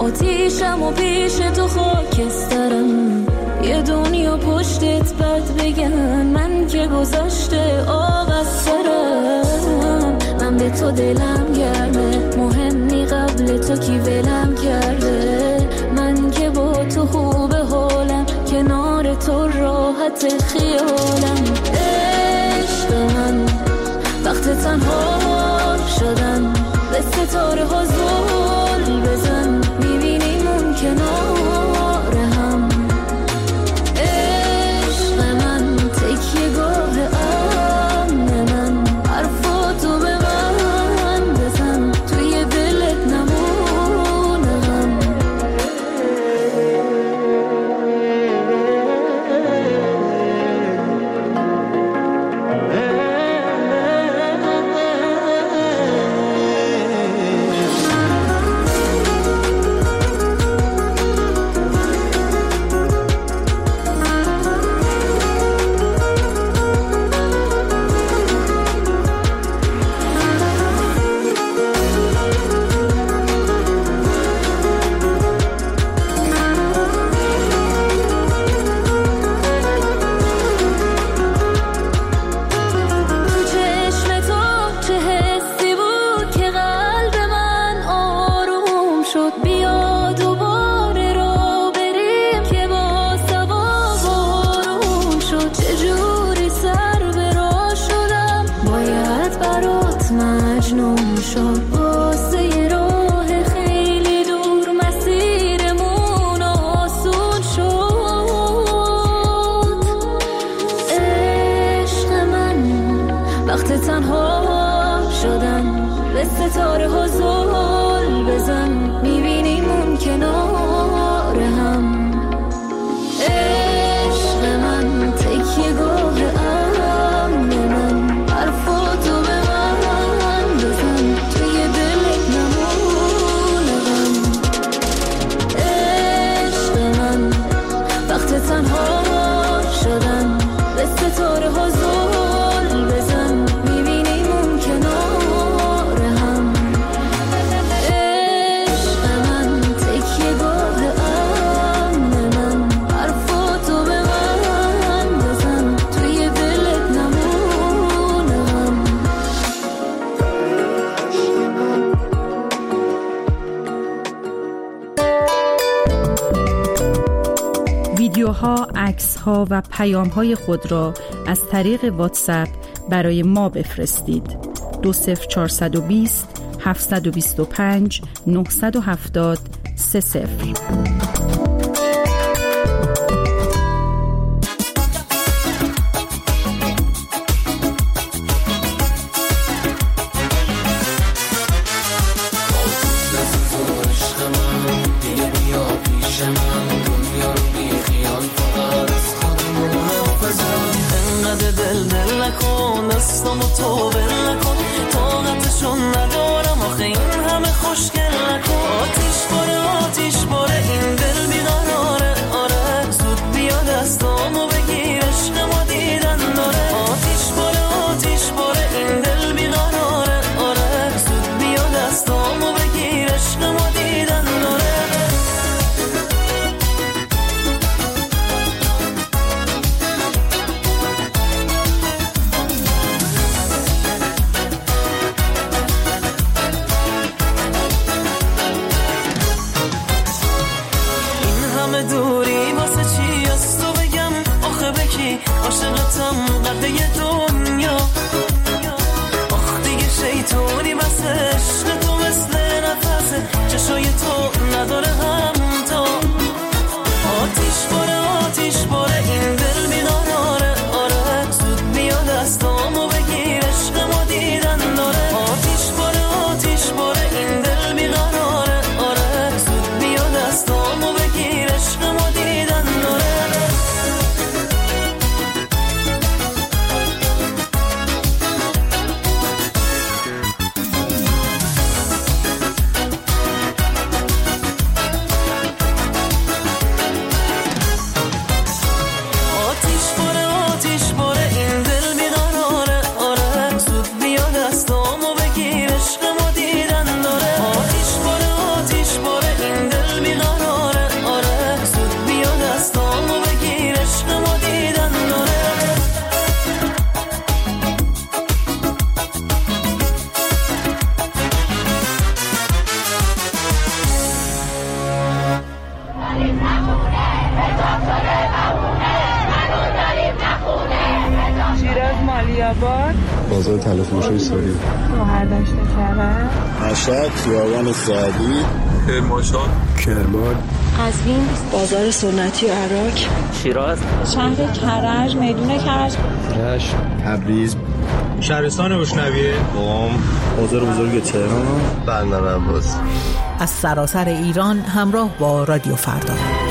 آتیشم و پیش تو خاکسترم، یه دنیا پشتت بد بگن من که گذاشته آب از سرم. من به تو دلم گرمه، مهمی قبل تو کی ولم کرده، من که با تو خوب حالم، کنار تو راحت خیالم. عشق من وقت تنها شدن، به ستاره ها زل بزن، میبینیم اون کنار هم. عشق من تکیه گاه امن من، حرفاتو به من بزن، توی دلت نمونم. ویدیوها، عکس‌ها و پیام‌های خود را از طریق واتساپ برای ما بفرستید. 20420 725 970 30. بازار طلافروشی ساری، بهرداشت کرد، مشهد، خیابان سعدی، کرمانشاه، کرمان، قزوین، بازار سنتی عراق، شیراز، شهر کرج، میدون کرج، رشت، تبریز، شهرستان روشنویه، قم، بازار بزرگ تهران، بندرعباس. از سراسر ایران همراه با رادیو فردا.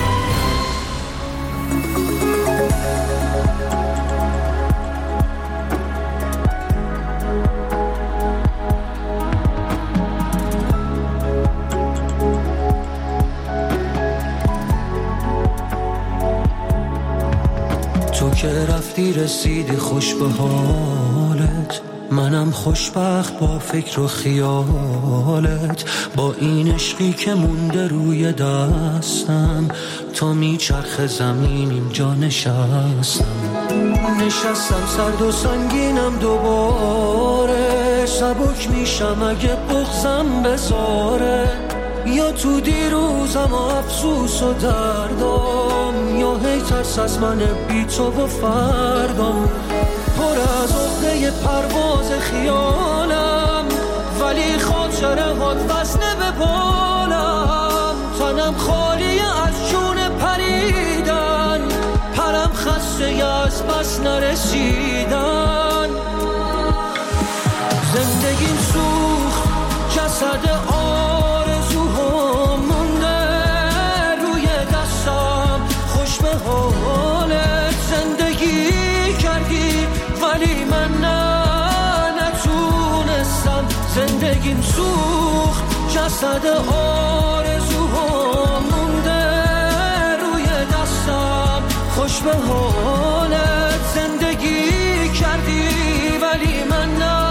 تو که رفتی رسیدی خوش به حالت، منم خوشبخت با فکر و خیالت، با این عشقی که مونده روی دستم، تا میچرخ زمین اینجا نشستم سرد و سنگینم دوباره، سبک میشم اگه بغضم بذاره، یا تو دیروزم و افسوس و دردم، یا هی ترس از من بی تو و فردم، پر از عقده پرواز خیالم، ولی خاطره هات وزنه به بالم، تنم خالی از جون پریدن، پرم خسته از بس نرسیدن، زندگیم سوخت جسد آرزوها مونده روی دستم، خوش به حالت زندگی کردی ولی من نتونستم، زندگیم سوخت جسد آرزوها مونده روی دستم، خوش به حالت زندگی کردی ولی من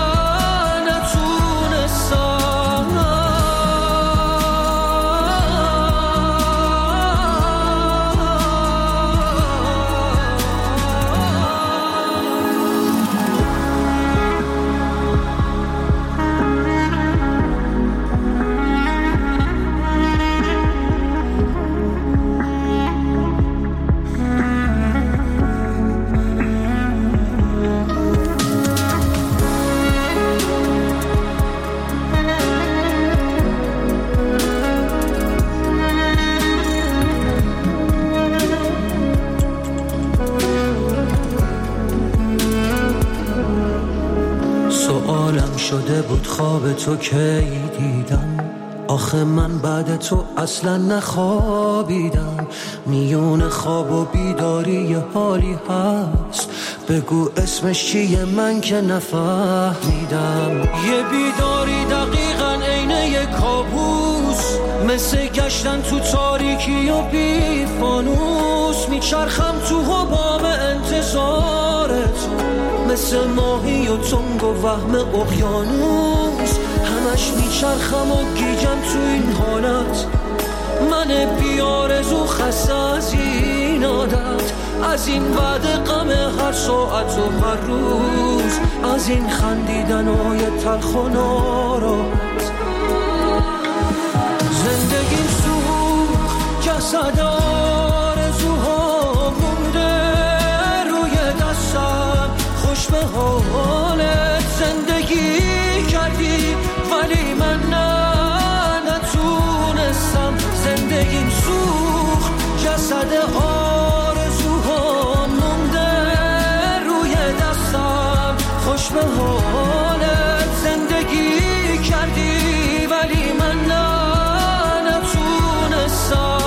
شده بود خواب تو کی دیدم، آخه من بعد تو اصلا نخوابیدم، میون خواب و بیداری یه حالی هست، بگو اسمش چیه من که نفهمیدم، یه بیداری دقیقاً عین یه کابوس، مثل گشتن تو تاریکی و بی فانوس، میچرخم تو حباب انتظار تو، مثل ماهی و تنگ و وهم اقیانوس، همش میچرخم و گیجم تو این حالت، من بیارزو خسته از این عادت، از این وعده غم هر ساعت و هر روز، از این خندیدن های تلخ و ناراحت، زندگیم سوخت جسد آرزوها مونده روی دستم، خوش به حالت زندگی کردی ولی من نتونستم، زندگیم سوخت جسد آرزوها مونده روی دستم، خوش به حالت زندگی کردی ولی من نتونستم.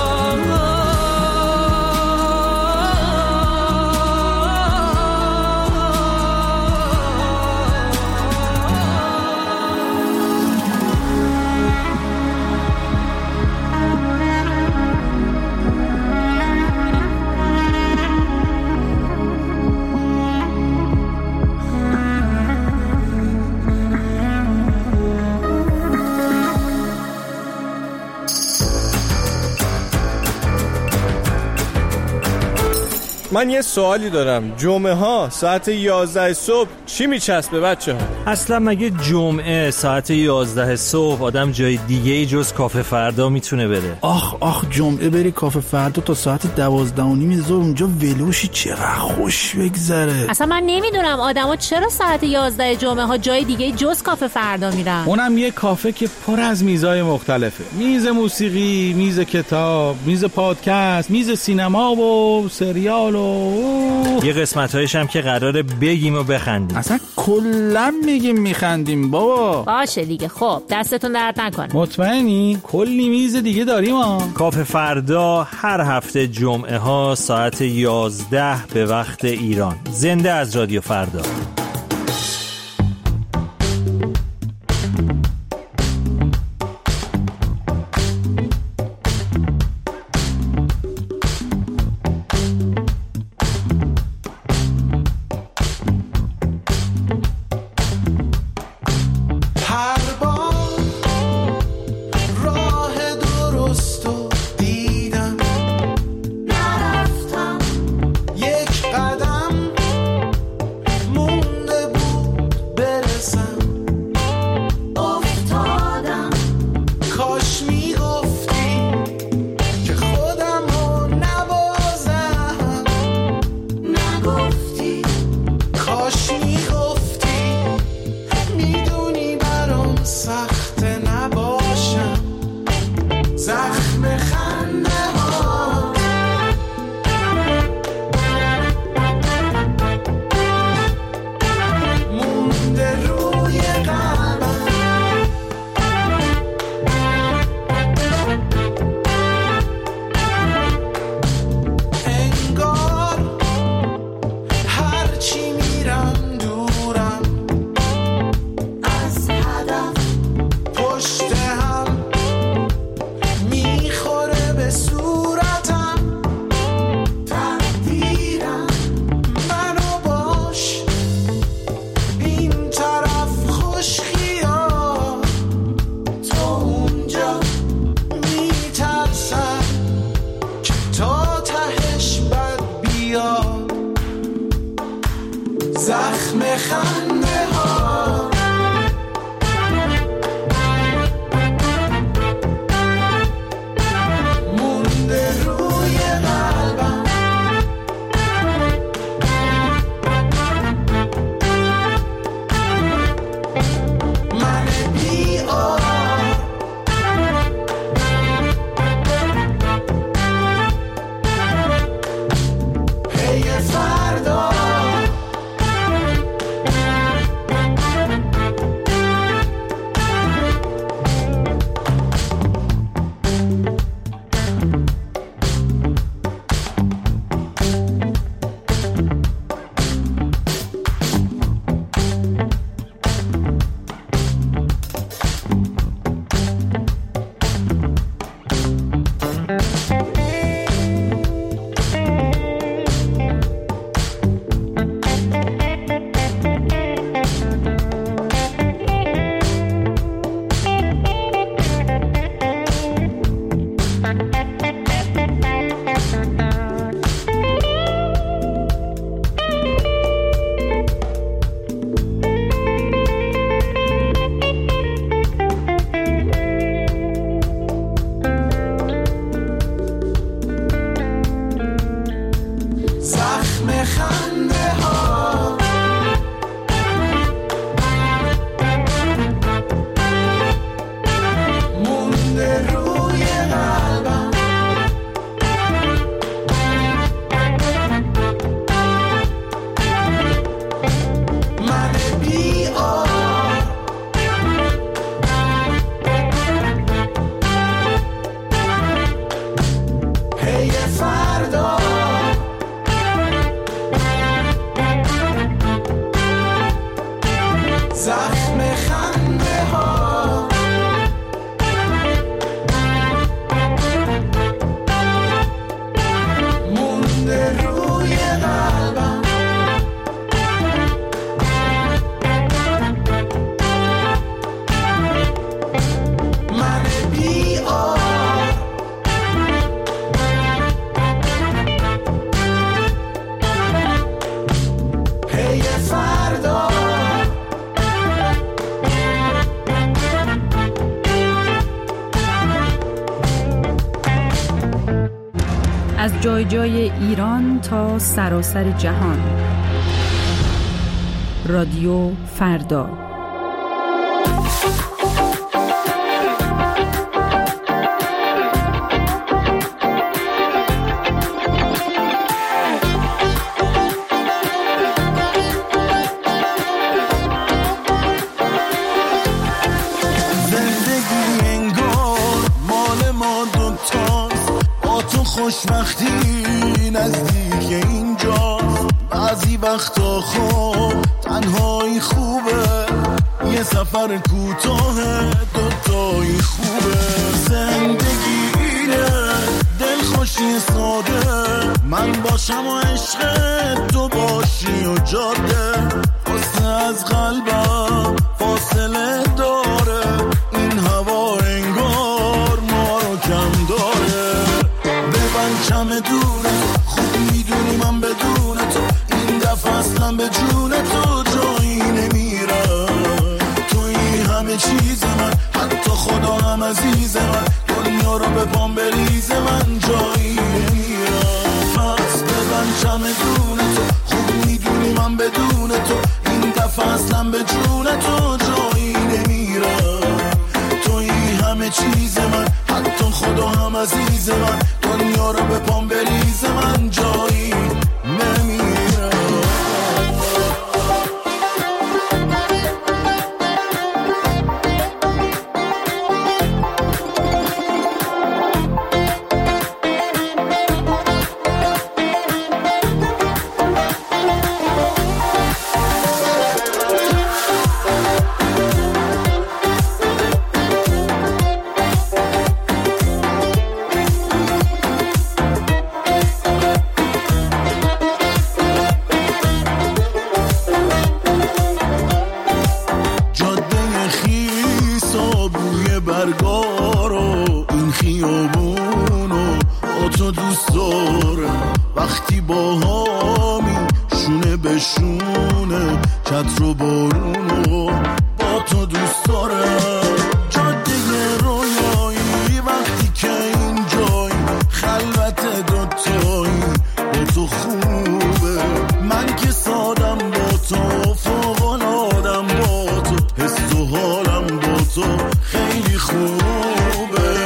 من یه سوالی دارم. جمعه ها ساعت 11 صبح چی میچسبه بچه ها؟ اصلا مگه جمعه ساعت 11 صبح آدم جای دیگه ای جز کافه فردا میتونه بره؟ آخ جمعه بری کافه فردا تا ساعت 12:30 ظهر اونجا ولوشی، چقدر خوش بگذره. اصلا من نمیدونم آدما چرا ساعت 11 جمعه ها جای دیگه جز کافه فردا میرن. اونم یه کافه که پر از میزای مختلفه. میز موسیقی، میز کتاب، میز پادکست، میز سینما و سریال و یه قسمت‌هایش هم که قراره بگیم و بخندیم. اصلا کلا میگیم میخندیم بابا. باشه دیگه، خب دستتون درد نکنه. مطمئنی؟ کلی میز دیگه داریم ها. کافه فردا هر هفته جمعه ها ساعت 11 به وقت ایران. زنده از رادیو فردا. زخم خنده ها مونده روی قلبم من بی‌آر پی فردا خنده ها مونده روی قلبم من بی‌آر پی فردا زخم خنده ها مونده روی قلبم من بی‌آر جای جای ایران تا سراسر جهان. رادیو فردا. خوشبختی نزدیک اینجاست، بعضی وقتا خب تنهایی خوبه، یه سفر کوتاه دوتایی خوبه. زندگی اینه دلخوشی ساده، من باشم و عشق تو باشی و جاده، فاصله از قلبم فاصله داره، این هوا انگار ما رو کم داره. چمدونه خوب میدونی من بدون تو این دفعه اصلا به جون تو جایی نمیرم. توی همه چیز من، حتی خدا هم عزیز من، دنیا رو به پام بریز من جایی نمیرم. پس ببند چمدونه تو خوب میدونی من بدون تو این دفعه اصلا به جون تو جایی نمیرم. توی همه چیز من، حتی خدا هم عزیز من، دنیا رو به پام بریز من جایی نمیرم. وقتی با هامی شونه به شونه چتر و بارونو با تو دوست دارم. جاده رویایی وقتی که اینجایی خلوت دوتایی با تو خوبه، من که سادم با تو فوق‌العاده‌ام با تو، حس و حالم با تو خیلی خوبه.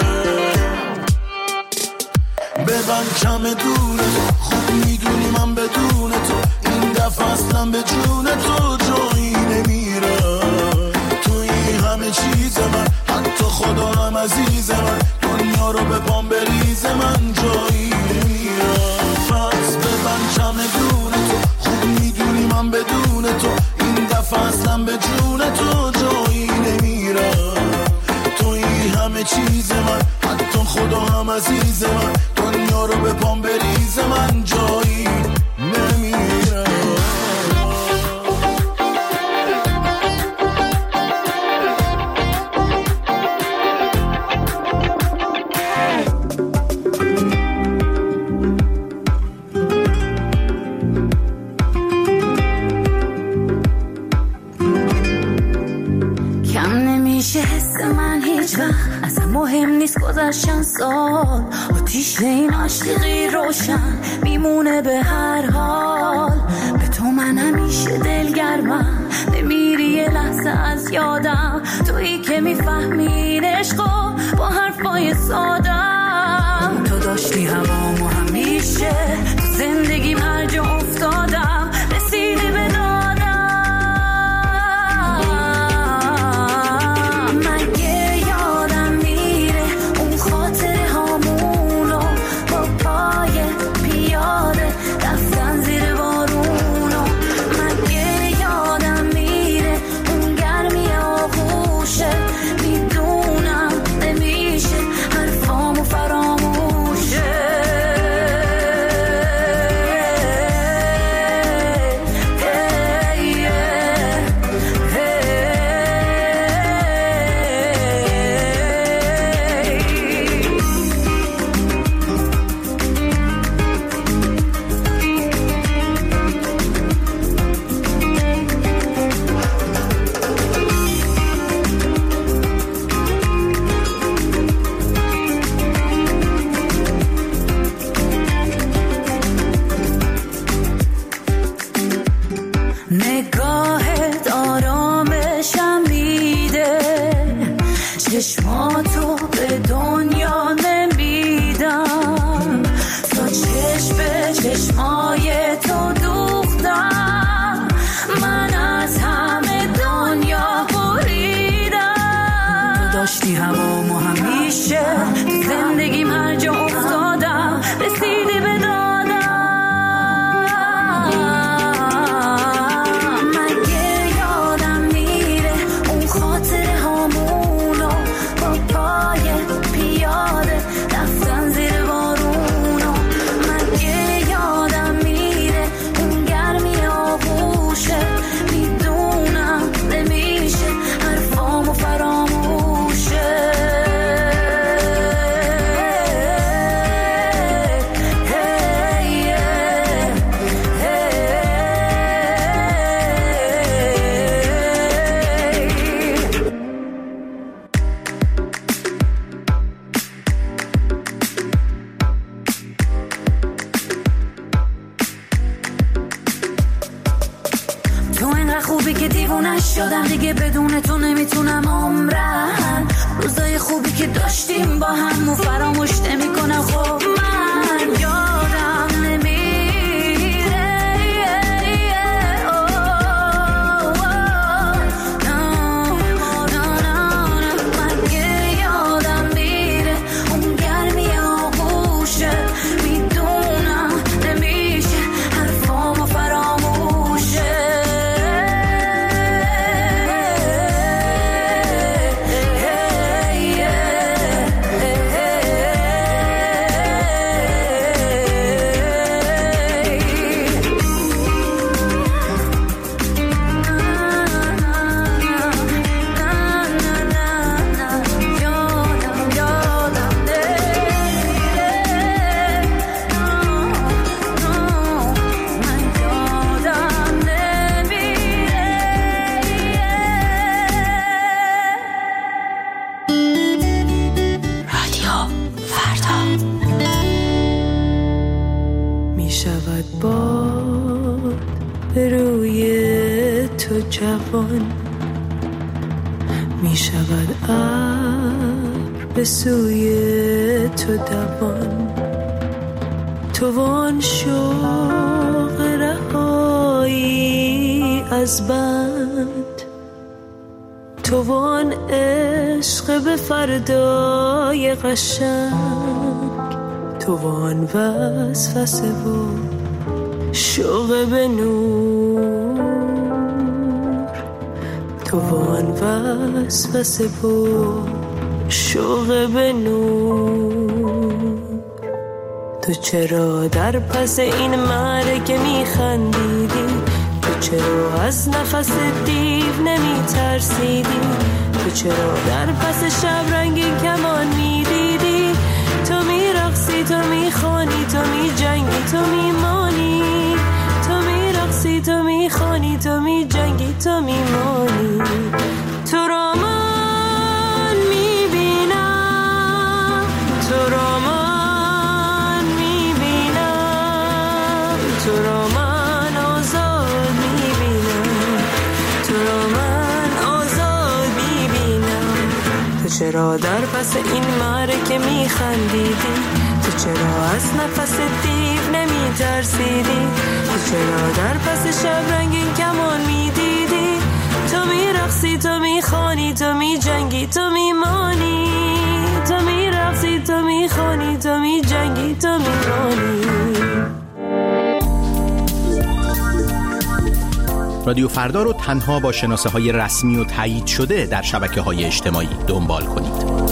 ببند چمدونه خوب میدونی من بدون تو این دفعه اصلا به جون تو جایی نمیرم. توی همه چیز من، حتی خدا هم عزیز من، دنیا رو به پام بریز من جایی نمیرم. پس ببند چمدونه تو خوب میدونی من بدون تو این دفعه اصلا به جون تو جایی نمیرم. توی همه چیز من، حتی خدا هم عزیز من، دنیا رو به پام بریز من جایی نمیرم. کم نمیشه حس من هیچ وقت، اصلا مهم نیست گذشتن سال، آتیش این عاشقی روشن میمونه به هر حال. به تو من همیشه دلگرمم، نمیری یه لحظه از یادم، تویی که میفهمین عشقو با حرفای سادم. تو داشتی هوامو همیشه، تو زندگیم هر جا افتادم رسیدی به دادم. مگه یادم میره اون خاطره هامونو با پای پیاده رفتن زیر بارونو؟ مگه یادم میره اون گرمی آغوشه؟ میدونم نمیشه حرفا بدون تو نمیتونم عمرم، روزای خوبی که داشتیم با هم و فراموش نمیکنم. خب من یادم نمیره، من یادم میره اون گرمی آغوشه، میدونم نمیشه حرفامو فراموشه. جوان می شود ابر به سوی تو دوان، تو وان شوق رهایی از بند، تو وان عشق به فردای قشنگ، تو وان وسوسه و شوق به نور، تو وان وسوسه و شوق به نور. تو چرا در پس این معرکه میخندیدی؟ تو چرا از نفس دیو نمیترسیدی؟ تو چرا در پس شب رنگین کمان میدیدی؟ تو میرقصی، تو میخوانی، تو میجنگی، تو میمانی، تو میرقصی، تو میخوانی، تو میجنگی، تو میمانی. تو را من میبینم، تو را من میبینم، تو را من آزاد میبینم، تو را من آزاد میبینم. تو چرا در پس این معرکه میخندیدی؟ تو چرا از نفس دیو نمیترسیدی؟ تو چرا در پس شب رنگین کمان میدیدی؟ تو میرقصی، تو میخوانی، تو میجنگی، تو میمانی، تو میرقصی، تو میخوانی، تو میجنگی، تو میمانی. رادیو فردا رو تنها با شناسه‌های رسمی و تایید شده در شبکه‌های اجتماعی دنبال کنید.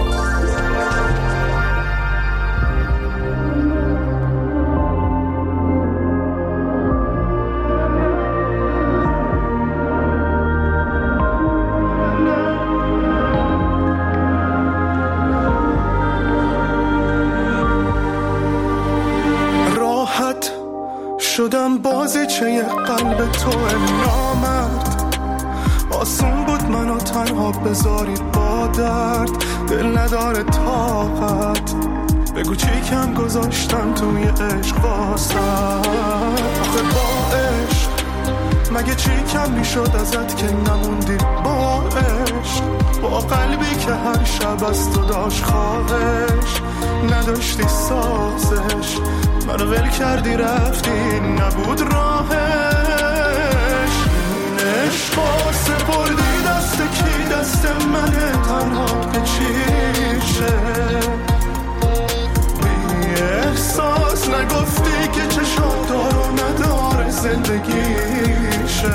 شدم بازیچه قلب تو نامرد، آسون بود منو تنها بذاری با درد، دل نداره طاقت بگو چی کم گذاشتم توی عشق واسه. آخه با عشق مگه چی کم میشد ازت که نموندی با عشق، با قلبی که هر شب از تو داشت خواهش، نداشتی سازش، منو ول کردی رفتی نبود راهش. این عشقا سپردی دست کی؟ دست منه تنها که چیشه، بی احساس نگفتی که چشم دارو نداره زندگیشه.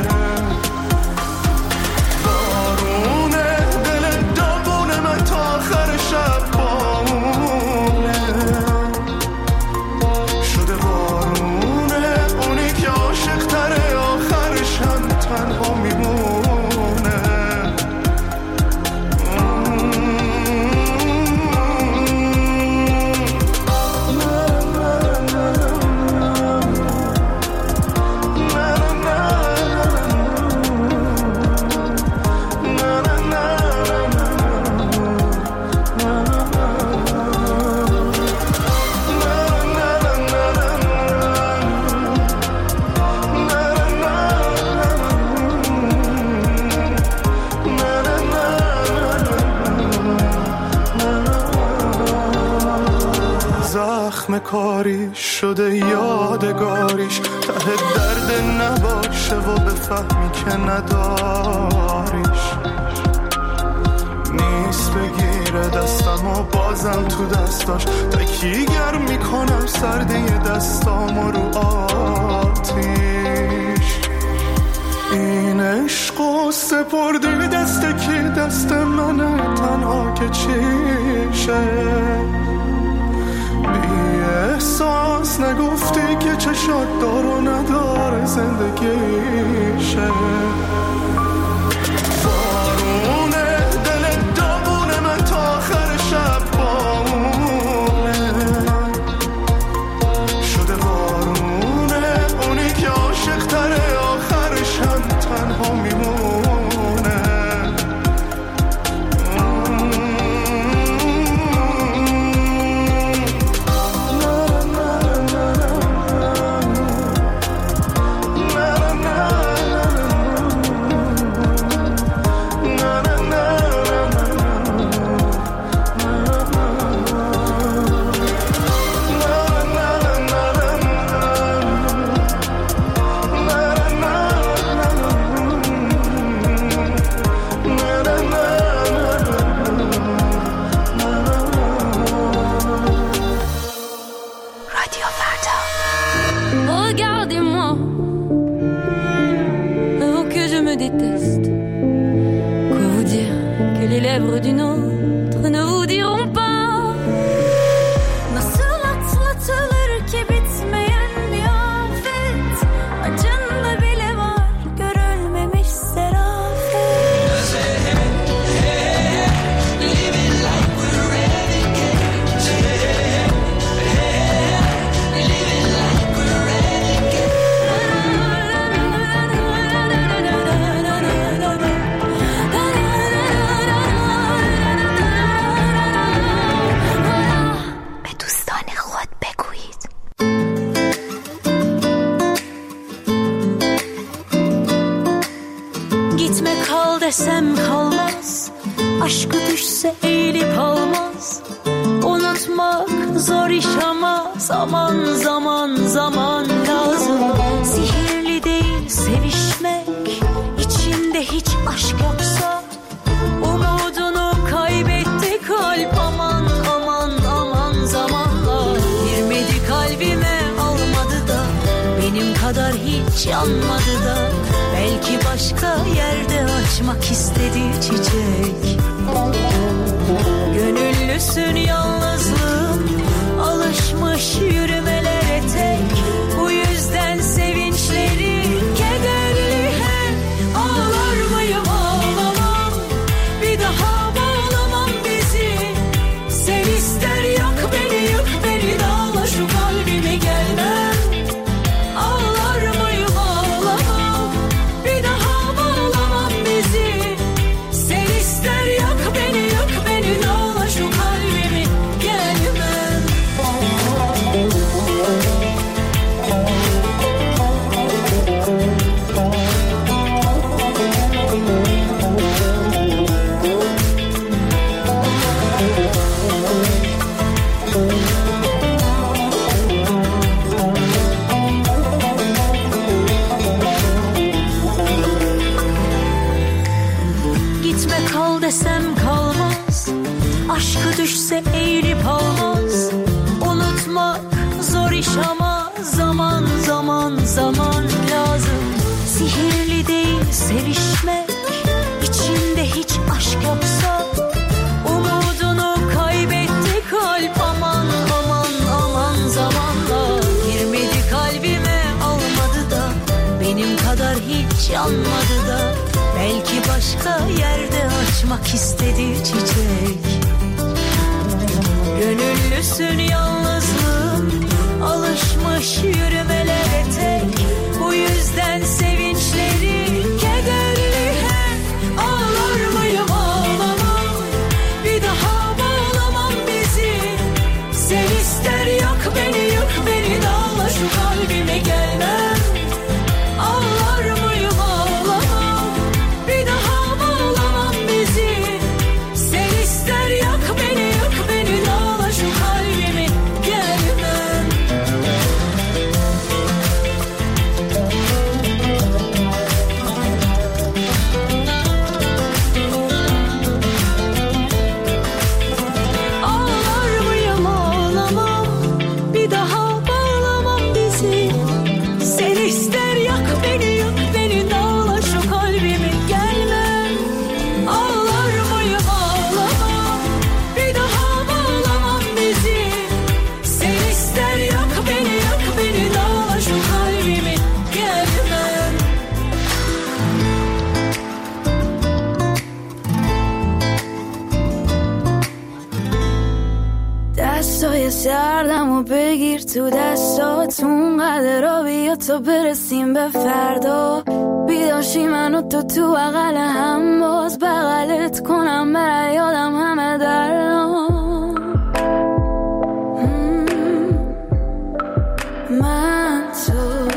بارونه دل داغونه من تا آخر شب بامونه، شده بارونه اونی که عاشق تره آخرش هم تنها میمونه. زخم کاری شده یادگاریش، ته درد نباشه و بفهمی که نداریش. نیست بگیره دستم و بازم تو دستاش تکیگر میکنم سرده دستام رو آتیش. این عشق و سپردی دست کی؟ دست منه تنها که چیشه. بی احساس نگفتی که چشات دار و نداره زندگیشه. بارونه دل داغونه من تا آخر شب بامونه شده. بارونه اونی که عاشق تره آخرش هم تنها میمونه. D'une autre ne vous diront pas. Nasıl atlatılır ki bitmeyen bir afet, acında bile var görülmemiş serafet. Living like we're renegades. Living like we're renegades. Desem kalmaz, aşkı düşse eğilip almaz. Unutmak zor iş ama zaman zaman zaman lazım. Sihirli değil sevişmek, içinde hiç aşk yoksa. Umudunu kaybetti kalp, aman aman aman zamanla. Girmedi kalbime almadı da, benim kadar hiç yanmadı da. Belki başka yerde açmak istedi çiçek. Gönüllüsün yalnızlığım, alışmış yürümelere tek. Bu yüzden sevinçleri kederli hep. Ağlar mıyım ağlamam, bir daha bağlamam bizi. Sen ister yak beni yık beni, dağla şu kalbimi gelmem. Ağlar mıyım ağlamam, bir daha bağlamam bizi. Sen ister yak beni yık beni, dağla şu kalbimi gelmem. Gitme kal desem kalmaz, aşkı düşse eğilip almaz. Unutmak zor iş ama zaman zaman zaman lazım. Sihirli değil sevişmek, içinde hiç aşk yoksa. Umudunu kaybetti kalp, aman aman aman zamanla. Girmedi kalbime almadı da, benim kadar hiç yanmadı da. Belki başka yerde açmak istedi çiçek. Gönüllüsün yalnızlığım, alışmış yürümelere tek. Bu yüzden sevinçleri kederli hep. Ağlar mıyım ağlamam, bir daha bağlamam bizi. Sen ister yak beni yık beni, dağla şu kalbime gelmem. Ağlar mıyım ağlamam, bir daha bağlamam bizi. Sen ister yak beni yık beni, dağla şu kalbimi gelmem. هوای سردم و بگیر تو دستاتون قدر را بیا تا برسیم به فردا بیداشی من و تو بغل هم باز بغلت کنم بره یادم همه درام من تو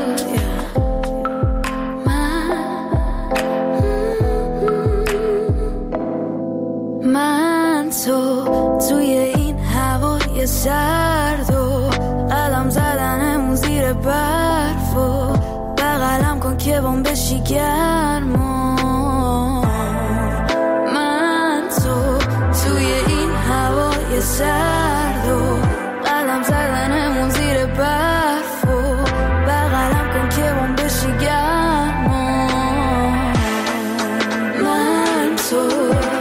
من تو توی این هوای سرد و قدم زدنمون زیر برف و بغلم کن که بام بشی گرما من تو توی این هوای سرد و قدم زدنمون زیر برف و بغلم کن که بام بشی گرما من تو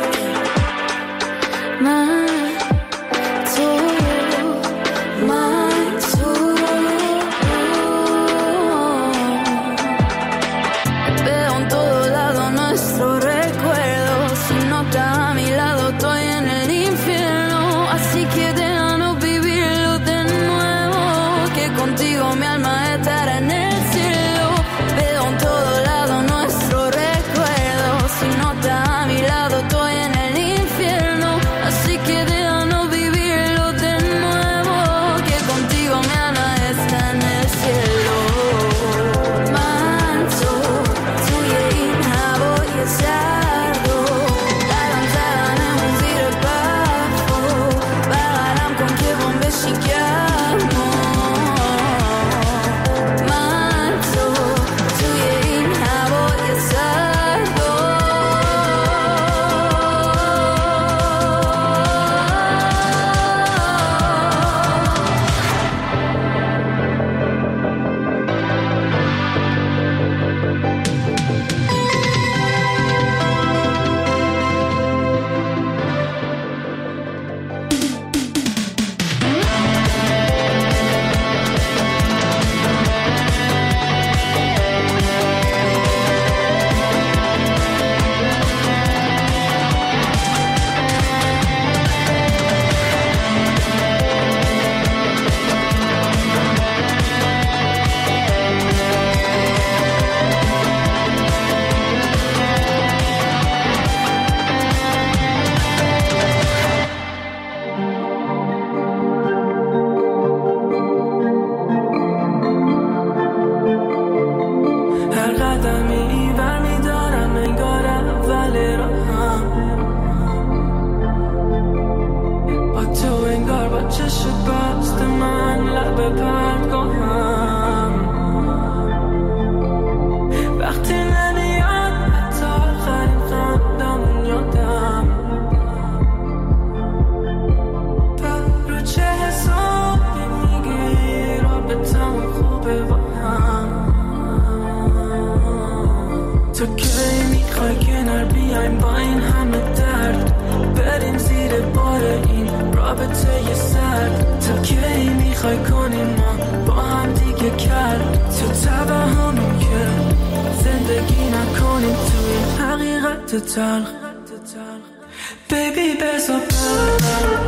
Baby بزا برم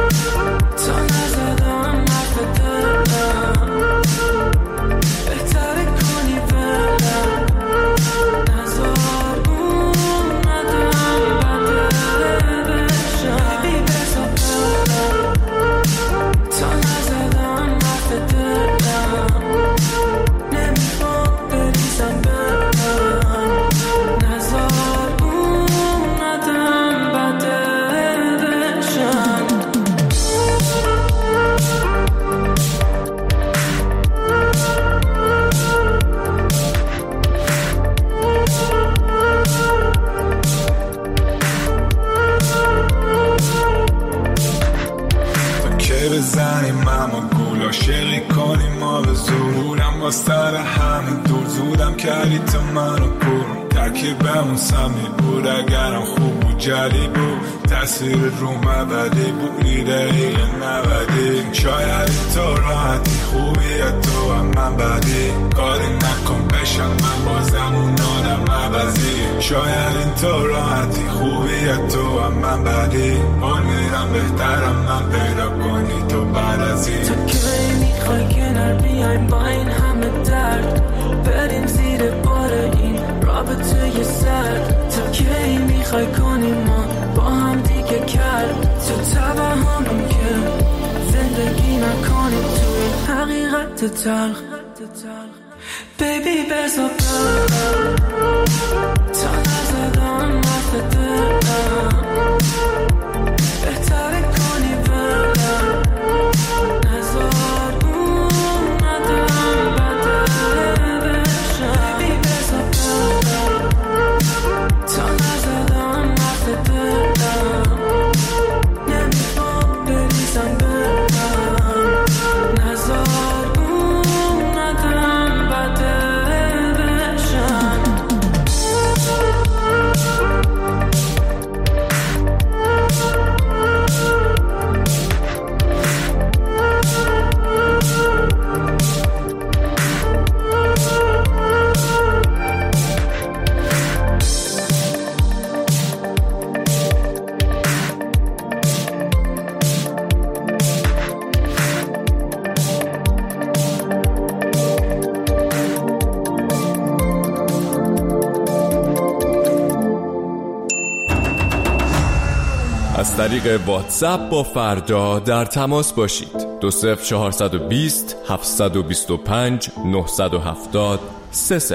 تا نزدم حرف دلم بهتره کنی برم نزار اومدم بده بشم Baby بزا برم تا نزدم حرف دلم نمیخوام بریزم برم نزار بزنیم اما گول عاشقی کنیم ما به زورم با سر همین دور زودم کردی تو منو پر ترکیبمون سمی بود اگرم خوب بود جلی بود تاثیر روم ابدی بود ایدهی نبدی شاید تو راحتی خوبی تو هم من بدی کاری نکن بشم من بازم اون آدم عوضی شاید تو راحتی خوبی تو هم من بدی حال میرم بهترم من پیدا کنی تو بعد از این. تو کی میخوای کنار بیایم با این همه درد، بریم زیر بار این رابطه سرد. تو کی میخوای کنیم ما با هم دیگه کرد، تو توهمون که زندگی نکنیم تو این حقیقت تلخ. بیبی بزا برم تا نزدم حرف دلم، بهتره کنی برم نزار اومدم بده بشم. بیبی بزا برم تا نزدم حرف دلم، نمیخوام بریزم برم نزار اومدم بده بشم. از طریق واتساپ با فردا در تماس باشید. 20420 725 970 30.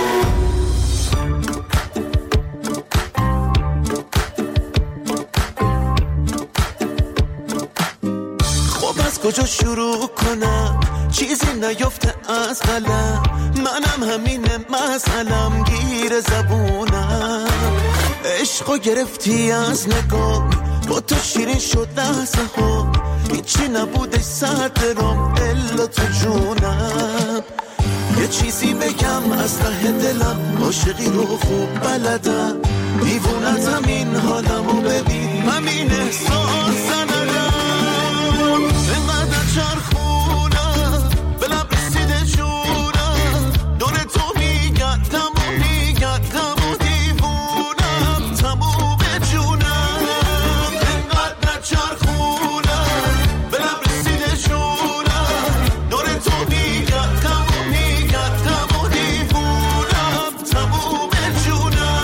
خب از کجا شروع کنم، چیزی نیفته از قلم، منم همینه مسئلم گیر زبونم. عشقو گرفتی از نگاه، با تو شیرین شد لحظه ها، هیچی نبودش سر درام الا تو جونم. یه چیزی بگم از ته دلم، عاشقی رو خوب بلدم، دیوونتم این حالمو ببین، همین احساس ندارم. اینقدر چرخونم به لب رسیده جونم، دور تو میگردم و میگردم و دیوونم تموم جونم. اینقدر چرخونم به لب رسیده جونم، دور تو میگردم و میگردم و دیوونم تموم جونم.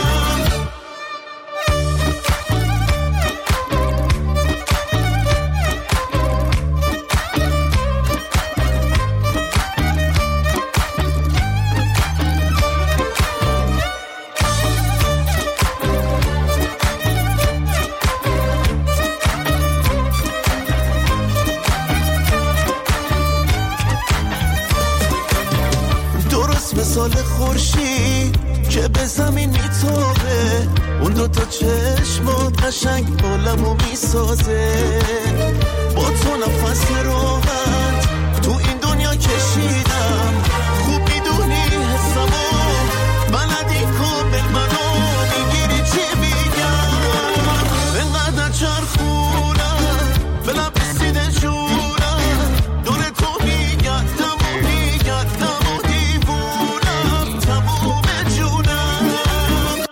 مثال خورشید که به زمین میتابه، اون دوتا چشمات قشنگ عالمو میسازه. با تو نفس راحت تو این دنیا کشیدم، خوب میدونی حسمو بلدی کامل منو میگیری چی میگم. اینقدر چرخونم به لب رسیده جونم، دور تو میگردم و میگردم و دیوونم تموم جونم.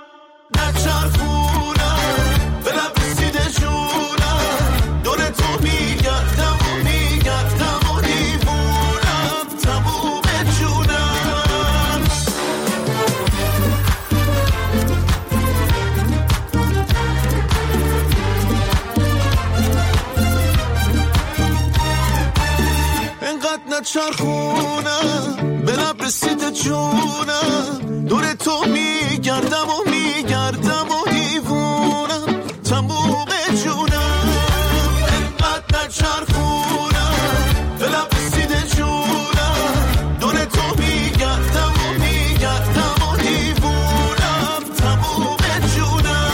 نچرخونم به لب رسیده جونم، دور تو میگردم و میگردم و دیوونم تموم جونم. اینقدر نچرخونم به لب رسیده جونم، دور تو میگردم و میگردم و دیوونم تموم جونم. اینقدر نچرخونم به لب رسیده جونم، دور تو میگردم و میگردم و دیوونم تموم جونم.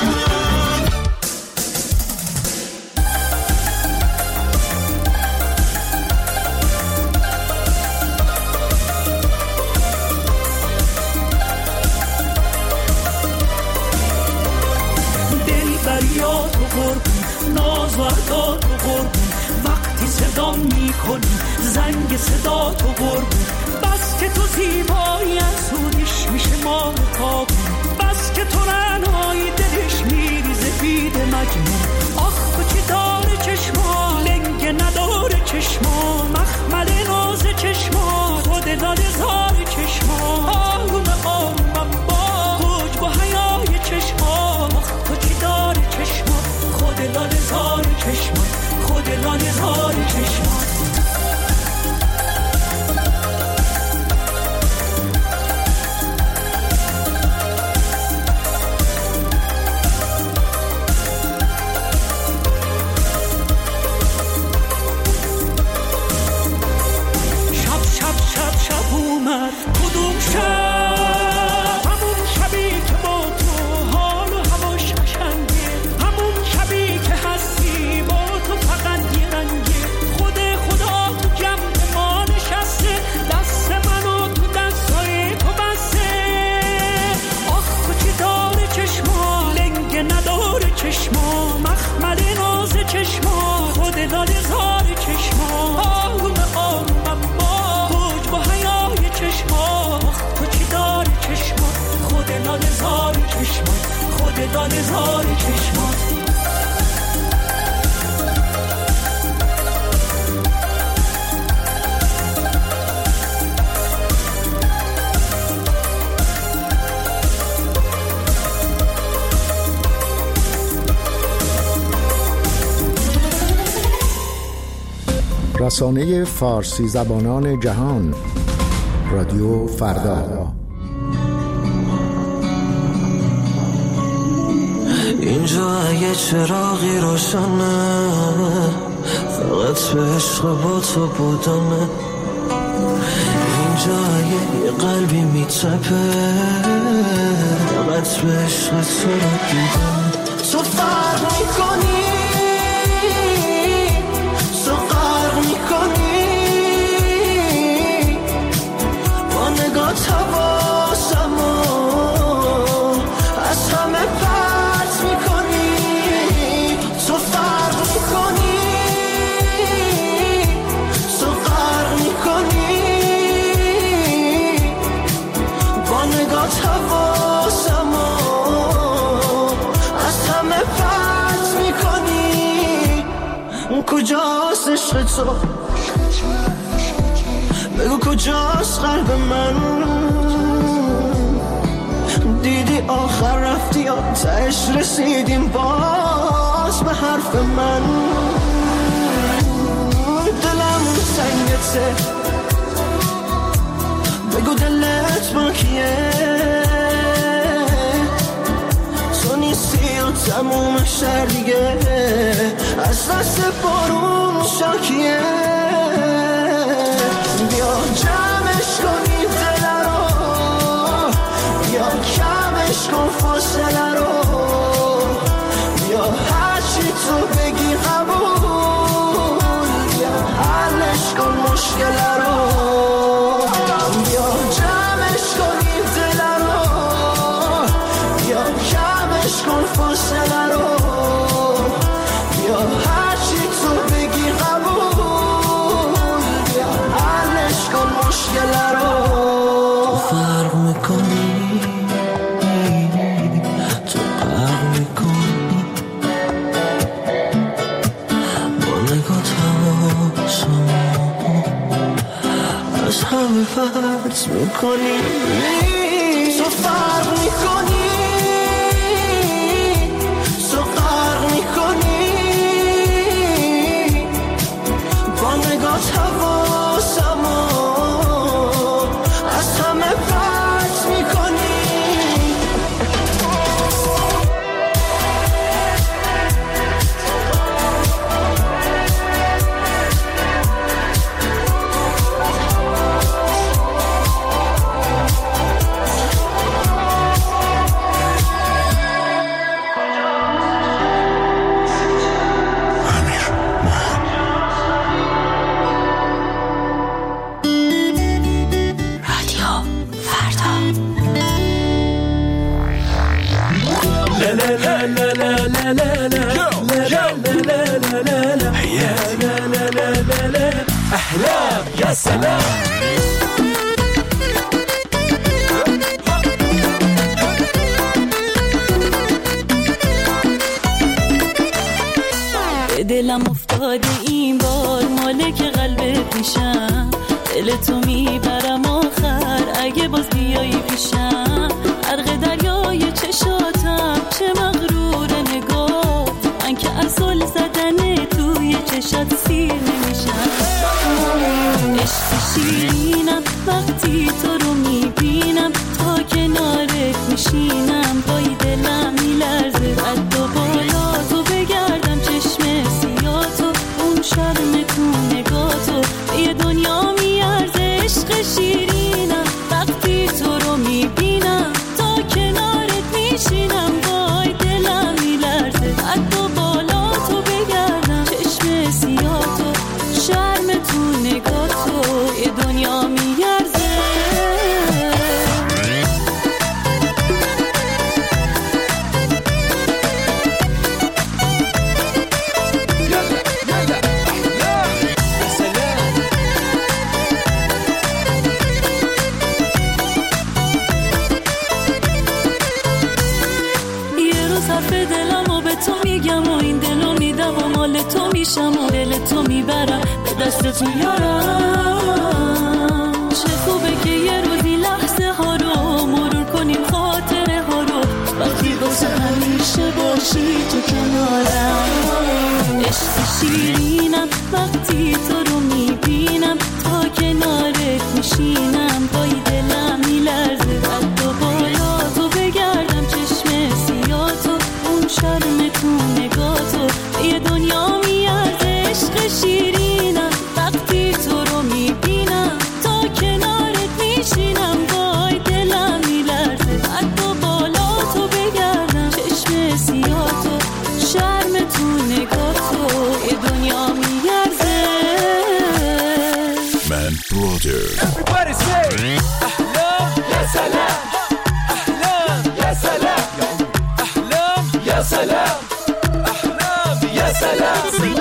دریات و قربون، ناز و عداد و قربون، وقتی صدام میکنی زنگ صدا تو قربون. بس که تو زیبایی از سودش میشه مال کابون، بس که تو رنایی دلش میریزه بید مجنون. آخ تو چی داره چشما لنگ نداره چشمات خود لاله زار چشمات شب اومد کدوم شب همون شبی که با تو حال و هواش قشنگه همون شبی که هستی با تو فقط یه رنگه خدا تو جمع ما نشسته دست منو تو دستای تو بسته آخ تو چی داره چشما لنگه نداره چشما مخمل ناز چشما خود لاله زار چشما آرومم با حیای چشما تو چی داری چشما خود لاله زار چشما خود لاله زار چشما رسانه فارسی زبانان جهان رادیو فردا. اینجا یه چراغی روشنه فقط به عشق با تو بودنه اینجا یه قلبی میتپه فقط به عشق تو رو دیدن تو فرق میکنی با نگاه حواسمو از همه پرت میکنی تو فرق میکنی تو غرق میکنی با نگاه حواسمو از همه پرت میکنی کجاست عشق تو بگو کجاست قلب من دیدی آخر رفتی یا تهش رسیدیم باز به حرف من دلم سنگته بگو دلت با کیه تو نیستی و تموم شهر دیگه از دست بارون شاکیه بیا جمعش کنی دل رو بیا کمش کن فاصله رو بیا هرچی تو بگی قبول بیا حلش کن مشکل رو بیا جمعش کنی دل رو بیا کمش کن فاصله رو بیا هرچی تو بگی قبول تو فرق میکنی تو غرق میکنی با نگاه حواسمو از همه پرت میکنی تو فرق میکنی تو غرق میکنی با نگاه حواسمو احلام يا سلام دلم افتاده این بار مالک قلب پیشم دل تو میبرم آخر اگه باز بیایی پیشم غرق دریای چشاتم چه مغرور نگاه من که اصل زدن وقتی تو رو میبینم تا کنارت میشینم پای دلم میلرزه قد و بالا تو بگردم چشم سیاه تو اون شرم تو نگاه تو یه دنیا میارزه عشق شیرینم وقتی تو رو میبینم تا کنارت میشینم وای دلم میلرزه قد و بالا تو بگردم چشم سیاه تو شرم تو نگاه تو یه دنیا میارزه تو میشم و دل تو میبرم به دست تو یارم چه خوبه که یه روزی لحظه ها رو مرور کنیم خاطره ها رو وقتی واسه همیشه باشی تو کنارم عشق شیرینم وقتی تو رو میبینم تا کنارت میشینم پای دلم میلرزه قد و بالا تو بگردم چشم سیاه تو اون شرم تو نگاه تو یه دنیا میارزه عشق شیرینم وقتی تو رو میبینم تا کنارت میشینم وای دلم میلرزه قد و بالا تو بگردم چشم سیاه تو شرم تو نگاه تو یه دنیا میارزه من برادر Everybody say احلام یا سلام احلام یا سلام احلام یا سلام يا سلام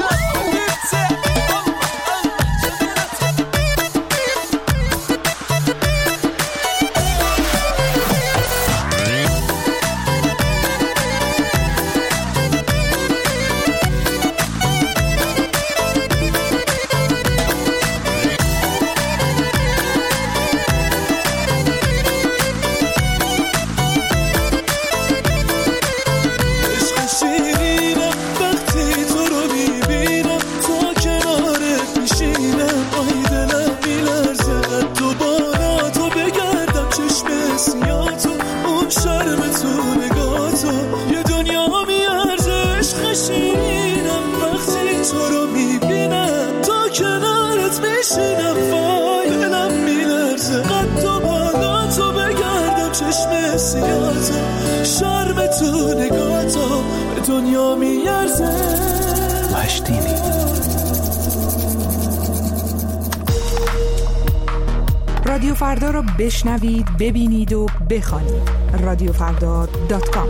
شرم تو نگاه تو به دنیا میارزه وحشتینی رادیو فردا رو بشنوید، ببینید و بخوانید. رادیوفردا.com.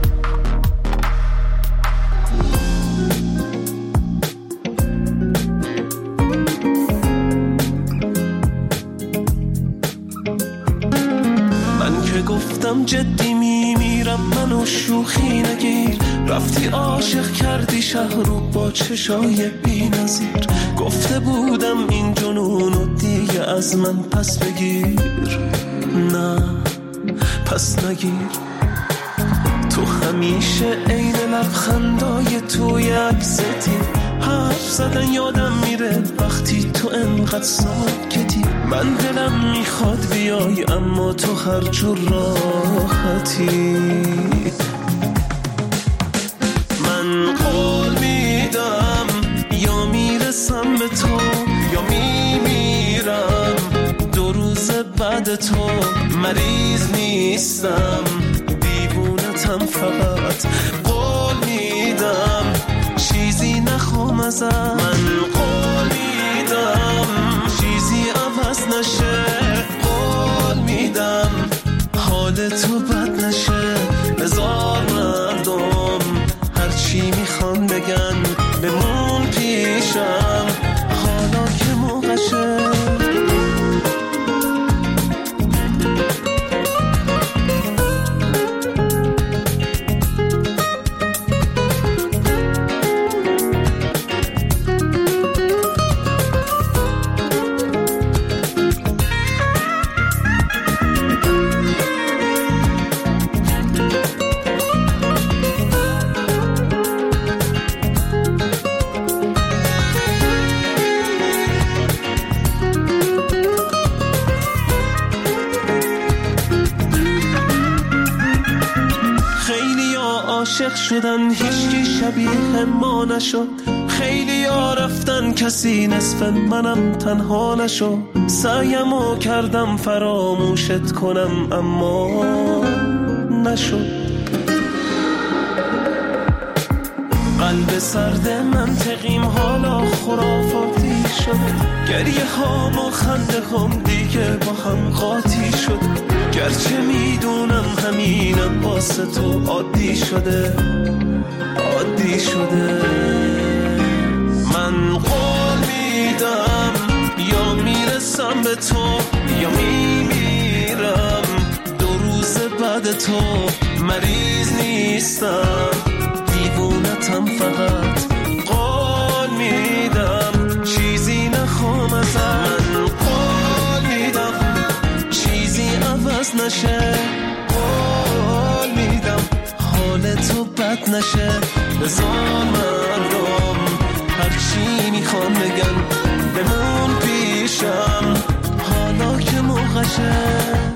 گفتم جدی میمیرم منو شوخی نگیر رفتی عاشق کردی شهر رو با چشای بی نظیر گفته بودم این جنونو دیگه از من پس بگیر نه پس نگیر تو همیشه عین لبخندای توی عکستی حرف زدن یادم میره وقتی تو انقدر ساکتی من دلم میخواد بیای اما تو هر جور راحتی من قول میدم یا میرسم به تو یا میمیرم 2 روز بعد تو مریض نیستم دیوونتم فقط قول میدم چیزی نخوام ازم من قول میدم چیزی عوض نشه قول میدم حال تو بد نشه بذار مردم هرچی میخوان بگن بمون پیشم حالا که موقعشه شدن هیچکی شبیه ما نشد، خیلی ها رفتن کسی نصف منم تنها نشد، سعیمو کردم فراموشت کنم اما نشد. قلب سرد منطقیم حالا خرافاتی شد، گریه هام و خنده هم دیگه با هم قاطی شد، گرچه میدونم همینم واسه تو عادی شده عادی شده. من قول میدم یا میرسم به تو یا میمیرم، 2 روز بعد تو مریض نیستم، دیوونتم فقط قول میدم چیزی نخوام ازت، من قول میدم چیزی عوض نشه، قول میدم حال تو بد نشه، بذار مردم هرچی میخوام بگن بمون پیشم حالا که موقعشه.